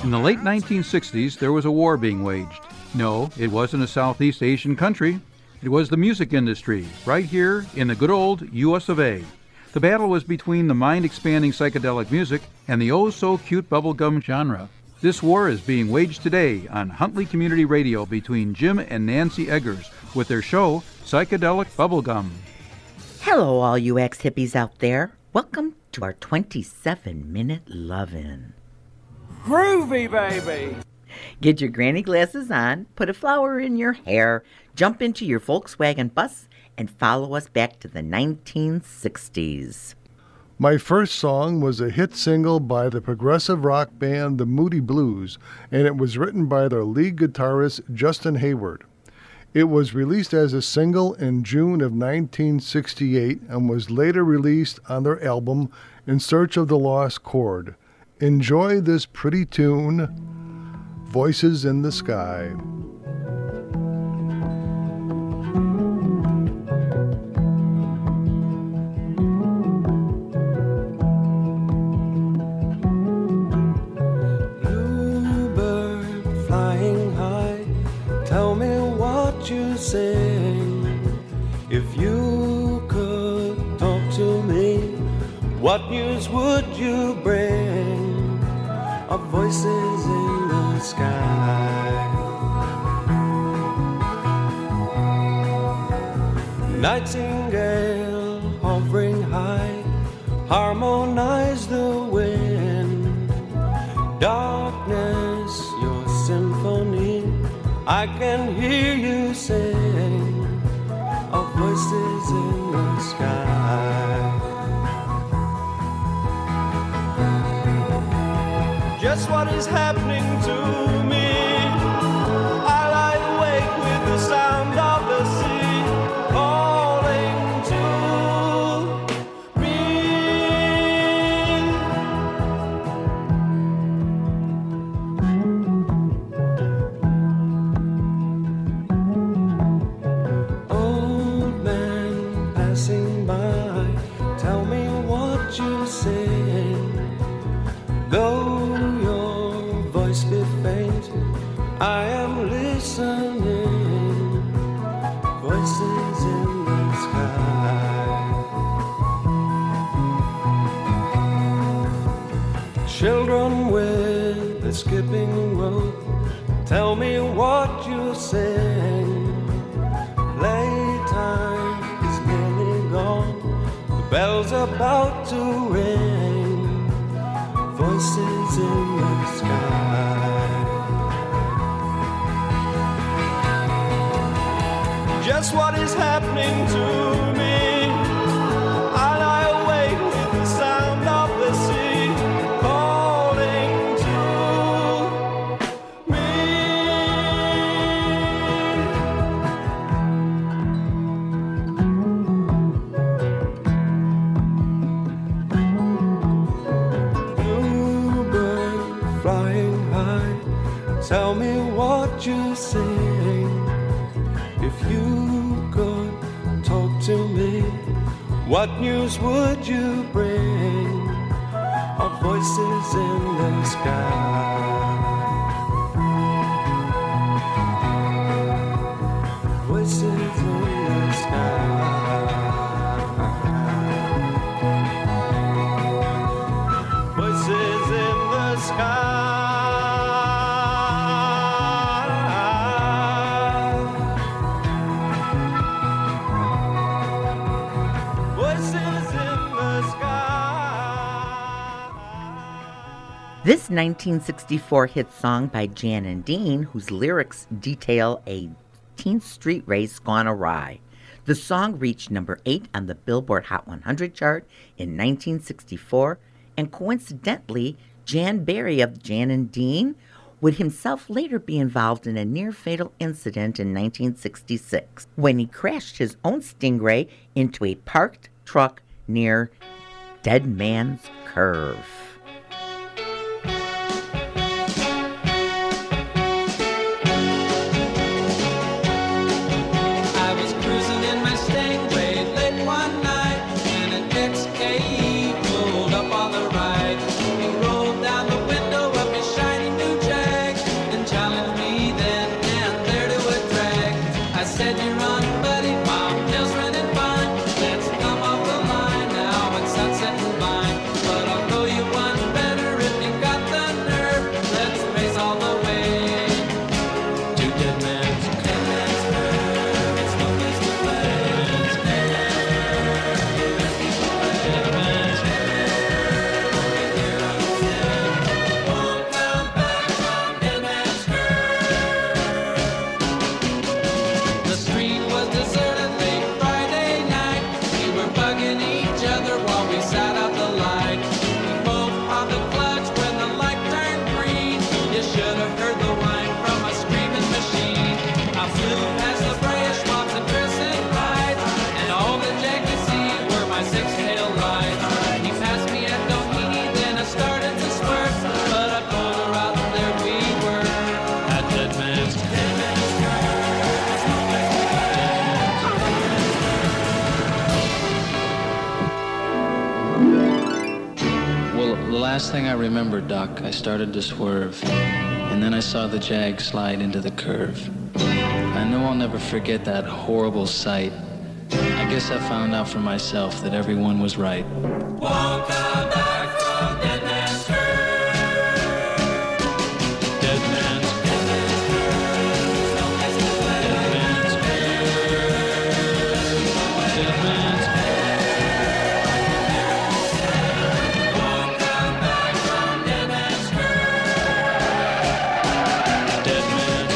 In the late 1960s, there was a war being waged. No, it wasn't a Southeast Asian country. It was the music industry, right here in the good old US of A. The battle was between the mind-expanding psychedelic music and the oh-so-cute bubblegum genre. This war is being waged today on Huntley Community Radio between Jim and Nancy Eggers with their show, Psychedelic Bubblegum. Hello, all you ex-hippies out there. Welcome to our 27-minute love-in. Groovy, baby! Get your granny glasses on, put a flower in your hair, jump into your Volkswagen bus, and follow us back to the 1960s. My first song was a hit single by the progressive rock band The Moody Blues, and it was written by their lead guitarist Justin Hayward. It was released as a single in June of 1968 and was later released on their album In Search of the Lost Chord. Enjoy this pretty tune, Voices in the Sky. Bluebird flying high, tell me what you sing. If you could talk to me, what news would you bring? Of voices in the sky. Nightingale hovering high, harmonize the wind. Darkness, your symphony, I can hear you sing. Of voices in the sky. Just what is happening to me? I lie awake with the sound of the sea calling to me. Old man passing by, tell me what you sing. Though be faint, I am listening. Voices in the sky. Children with the skipping rope, tell me what you sing. Playtime is nearly gone, the bell's about to ring. Voices in the sky. Just what is happening to me? I lie awake with the sound of the sea calling to me. Bluebird flying high, tell me what you sing. If you could talk to me, what news would you bring? Of voices in the sky. Voices in the sky. Voices in the sky. This 1964 hit song by Jan and Dean, whose lyrics detail a 18th Street race gone awry. The song reached number 8 on the Billboard Hot 100 chart in 1964, and coincidentally, Jan Berry of Jan and Dean would himself later be involved in a near-fatal incident in 1966 when he crashed his own Stingray into a parked truck near Dead Man's Curve. Pulled up on the right. He rolled down the window of his shiny new thing I remember, Doc, I started to swerve, and then I saw the Jag slide into the curve. I know I'll never forget that horrible sight. I guess I found out for myself that everyone was right. Walk back from Dead Man's Curve. Dead Man's Curve. Dead Man's Curve. Dead Man's Curve. Walk back from Dead Man's Curve. Dead Man's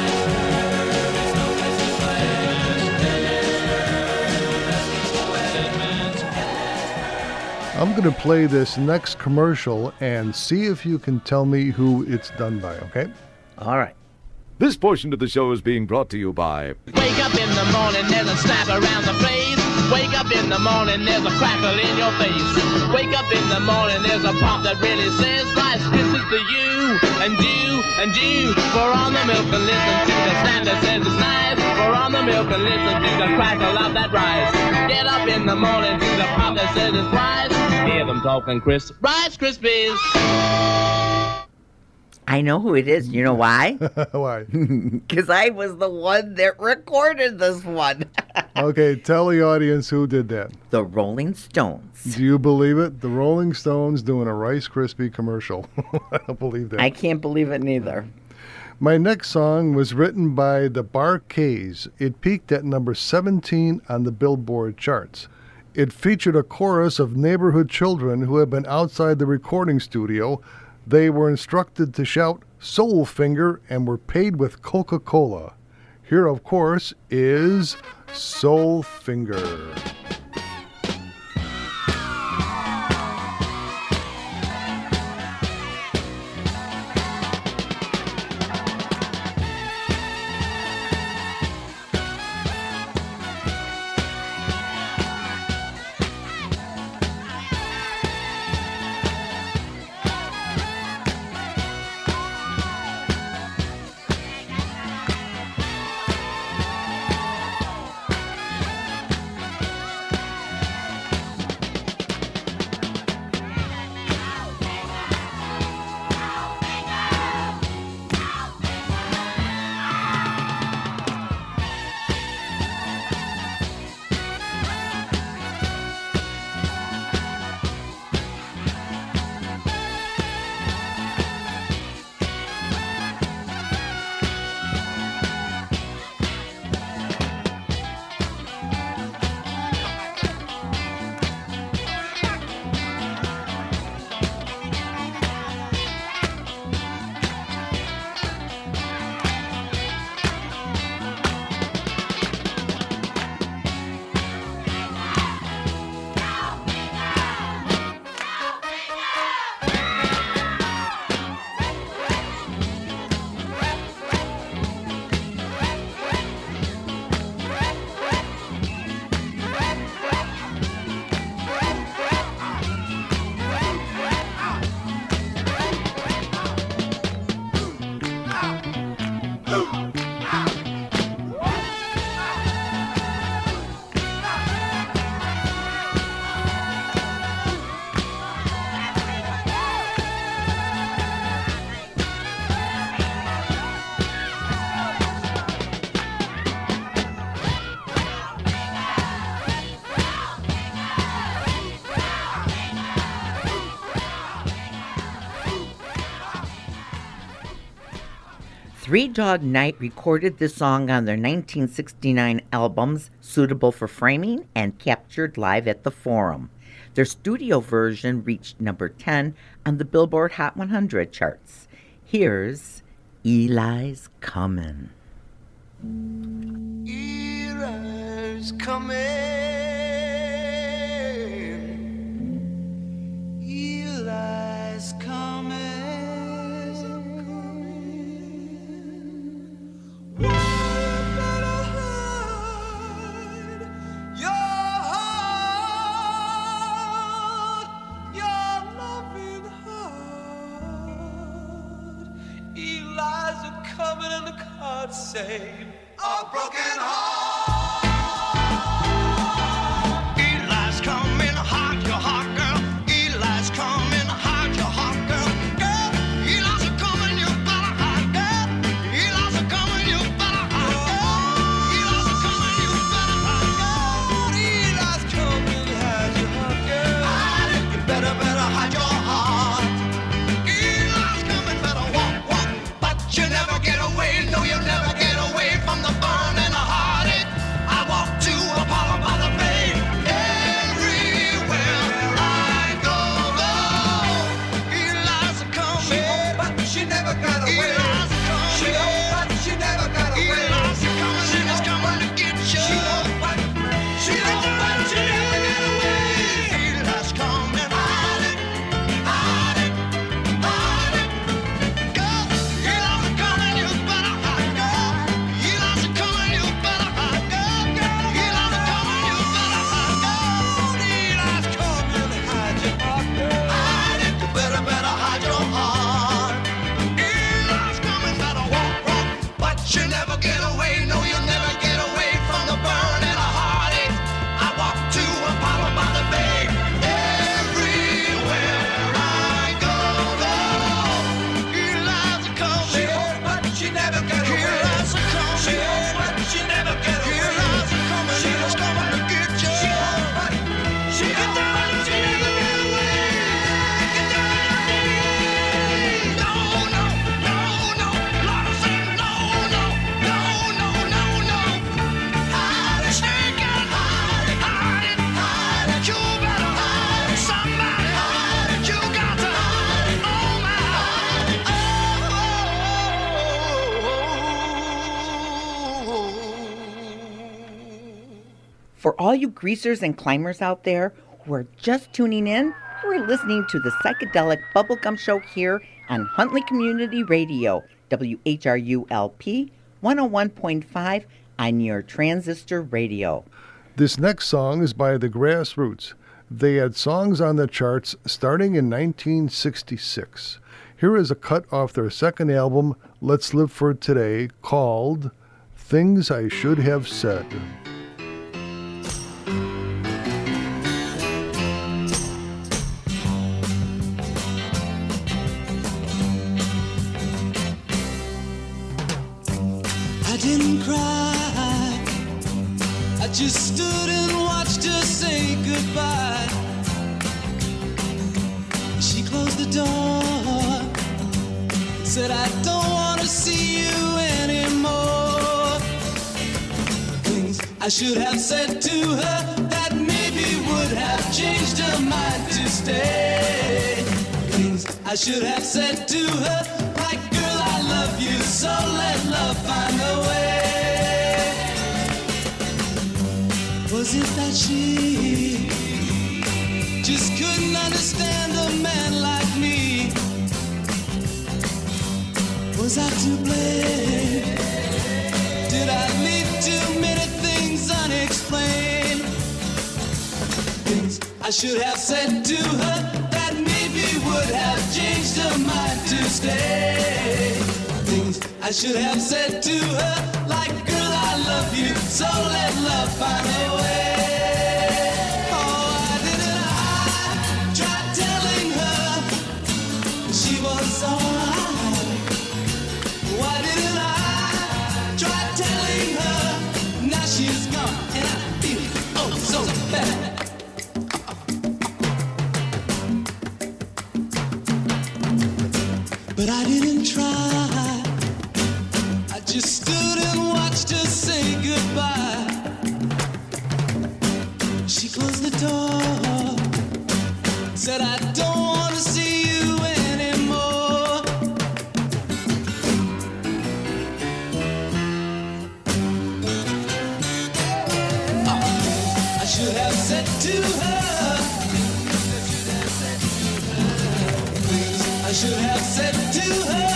I'm going to play this next commercial and see if you can tell me who it's done by, okay? All right. This portion of the show is being brought to you by... Wake up in the morning, there's a snap around the place. Wake up in the morning, there's a crackle in your face. Wake up in the morning, there's a pop that really says, Rice Krispies to you, and you, and you. Pour on the milk and listen to the snap that says it's nice. Pour on the milk and listen to the crackle of that rice. Get up in the morning to the pop that says it's rice. Hear them talking Rice Krispies. I know who it is. You know why? Why? Because I was the one that recorded this one. Okay, tell the audience who did that. The Rolling Stones. Do you believe it? The Rolling Stones doing a Rice Krispie commercial. I don't believe that. I can't believe it neither. My next song was written by the Bar-Kays. It peaked at number 17 on the Billboard charts. It featured a chorus of neighborhood children who had been outside the recording studio. They were instructed to shout Soul Finger and were paid with Coca-Cola. Here, of course, is Soul Finger. Three Dog Night recorded this song on their 1969 albums, Suitable for Framing and Captured Live at the Forum. Their studio version reached number 10 on the Billboard Hot 100 charts. Here's Eli's Comin'. Eli's coming. Eli's coming. One better hide your heart, your loving heart. Eli's a coming and the cards say a broken heart. Eli's coming, hide your heart, girl. Eli's coming, hide your heart. For all you greasers and climbers out there who are just tuning in, we're listening to the Psychedelic Bubblegum Show here on Huntley Community Radio, WHRU-LP 101.5 on your transistor radio. This next song is by the Grassroots. They had songs on the charts starting in 1966. Here is a cut off their second album, Let's Live for Today, called Things I Should Have Said. I didn't cry, I just stood and watched her say goodbye. She closed the door, said I don't want to see you anymore. Things I should have said to her that maybe would have changed her mind to stay. Things I should have said to her, like, girl, I love you, so let love find a way. Was it that she just couldn't understand a man like me? Was I to blame? Did I leave too many things unexplained? Things I should have said to her that maybe would have changed her mind to stay. Things I should have said to her, like, girl, I love you, so let love find a way. Oh, why didn't I try telling her she was alright? Why didn't I try telling her now she's gone and I feel oh so bad? But I didn't try, I just stood and watched her say goodbye. She closed the door, said I don't want to see you anymore. I should have said to her, I should have said to her.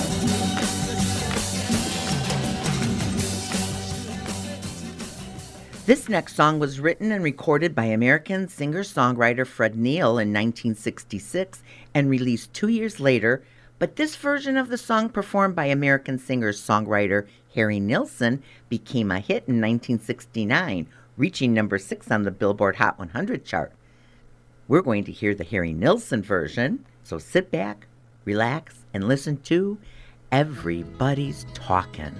This next song was written and recorded by American singer-songwriter Fred Neil in 1966 and released 2 years later, but this version of the song performed by American singer-songwriter Harry Nilsson became a hit in 1969, reaching number 6 on the Billboard Hot 100 chart. We're going to hear the Harry Nilsson version, so sit back, relax, and listen to Everybody's Talkin'.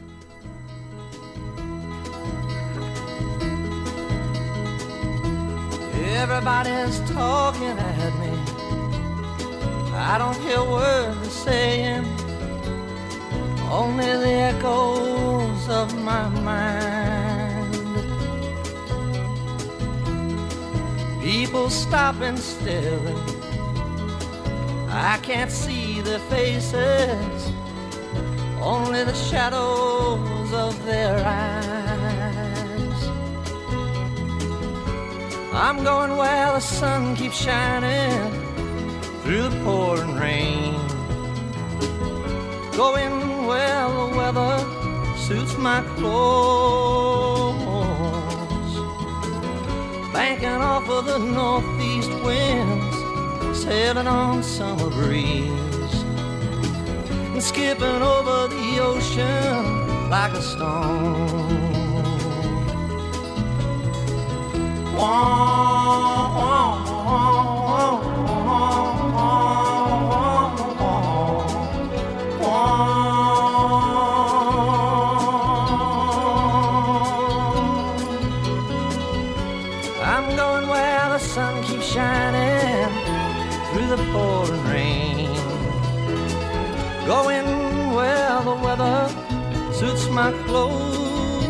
Everybody's talking at me. I don't hear words they're saying, only the echoes of my mind. People stop and staring, I can't see their faces, only the shadows of their eyes. I'm going where the sun keeps shining through the pouring rain, going where the weather suits my clothes, banking off of the northeast winds, sailing on summer breeze, and skipping over the ocean like a stone. I'm going where the sun keeps shining through the pouring rain, going where the weather suits my clothes,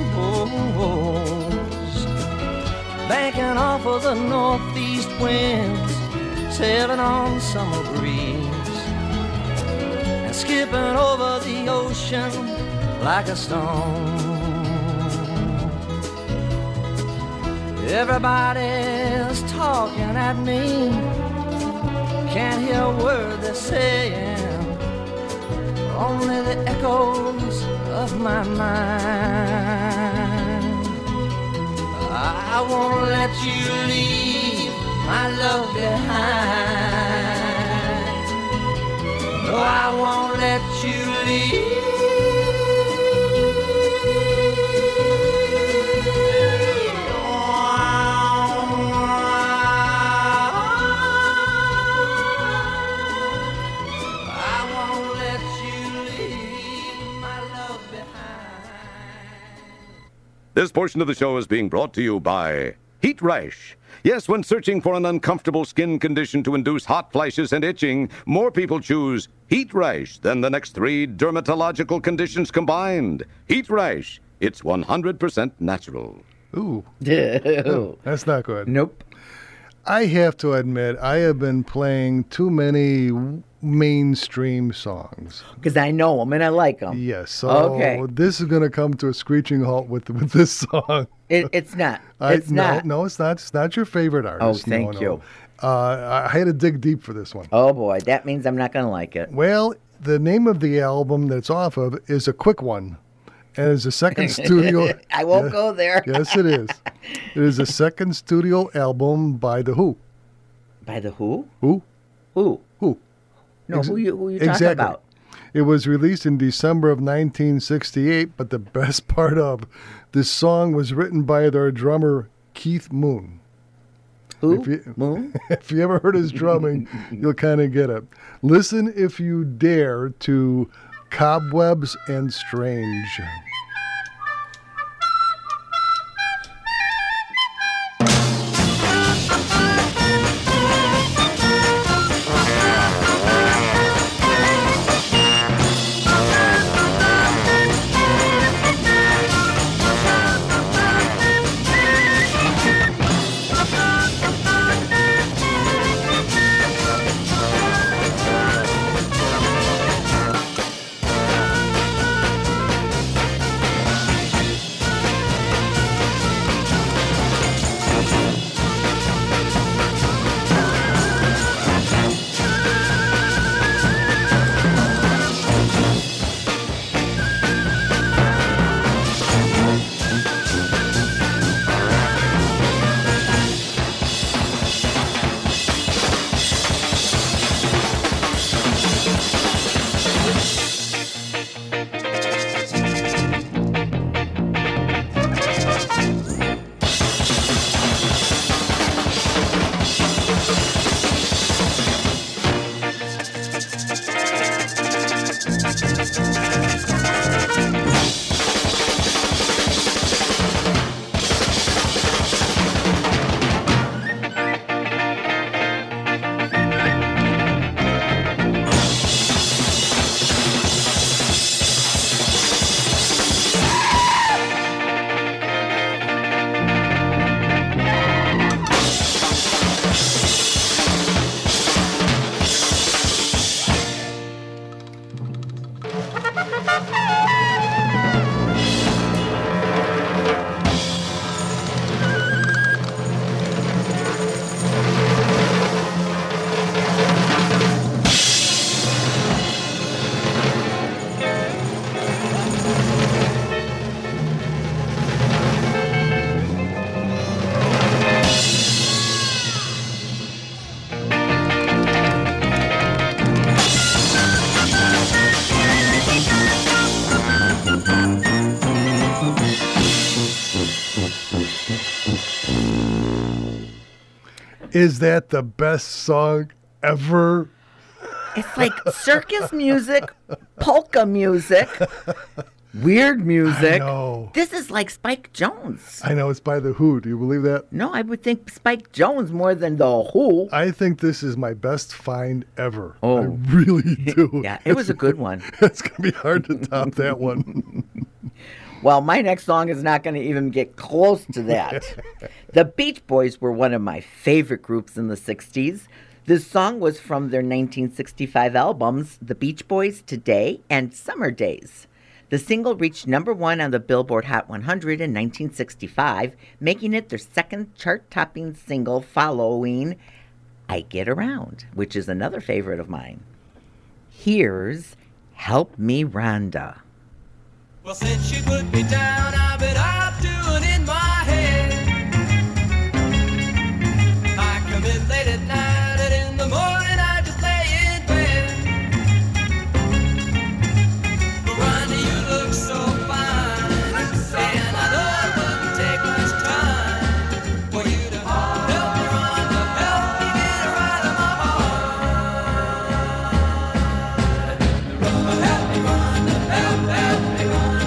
banking off of the northeast winds, sailing on summer breeze, and skipping over the ocean like a stone. Everybody's talking at me. Can't hear a word they're saying. Only the echoes of my mind. I won't let you leave my love behind. No, I won't let you leave. This portion of the show is being brought to you by Heat Rash. Yes, when searching for an uncomfortable skin condition to induce hot flashes and itching, more people choose Heat Rash than the next 3 dermatological conditions combined. Heat Rash. It's 100% natural. Ooh. No, that's not good. Nope. I have to admit, I have been playing too many mainstream songs. Because I know them and I like them. Yes. So okay. This is going to come to a screeching halt with this song. It's not. It's not. No, it's not. It's not your favorite artist. Oh, thank you. I had to dig deep for this one. Oh, boy. That means I'm not going to like it. Well, the name of the album that it's off of is A Quick One. And it's a second studio. I won't go there. Yes, it is. It is a second studio album by The Who. By The Who? Who? Who? Who? No, who you talking about? It was released in December of 1968, but the best part of this song was written by their drummer, Keith Moon. Who? Moon? If you ever heard his drumming, you'll kind of get it. Listen, if you dare, to Cobwebs and Strange. Is that the best song ever? It's like circus music, polka music, weird music. I know. This is like Spike Jones. I know, it's by The Who. Do you believe that? No, I would think Spike Jones more than The Who. I think this is my best find ever. Oh. I really do. Yeah, it was a good one. It's going to be hard to top that one. Well, my next song is not going to even get close to that. The Beach Boys were one of my favorite groups in the 60s. This song was from their 1965 albums, The Beach Boys, Today, and Summer Days. The single reached number 1 on the Billboard Hot 100 in 1965, making it their second chart-topping single following I Get Around, which is another favorite of mine. Here's Help Me Rhonda. Well, since she put me down, I've been up doing in my head. I come in late at night and in the morning I just lay in bed. But Rhonda, you look so fine, and I know it wouldn't take much time for you to help me, Rhonda, help me get her out of my heart. Help me, Rhonda, help me, Rhonda.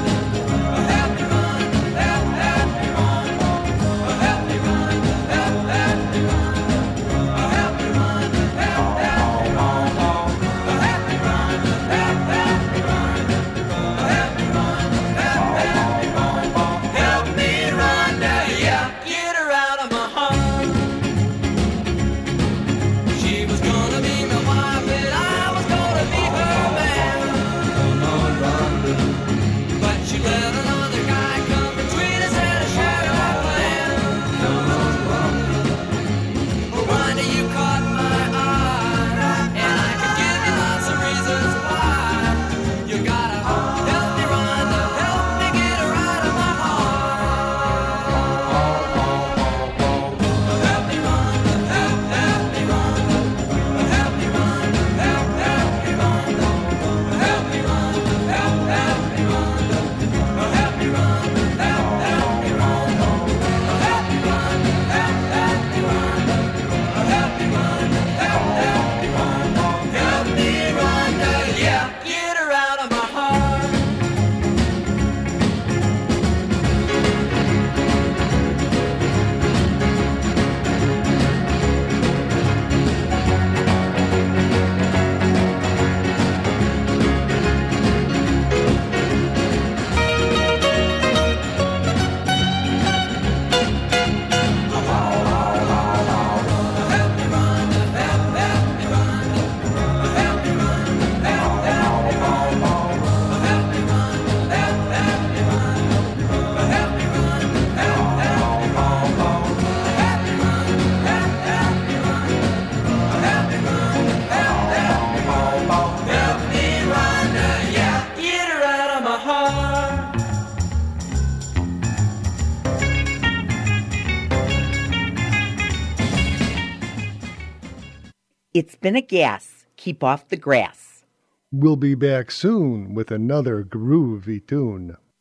It's been a gas. Keep off the grass. We'll be back soon with another groovy tune.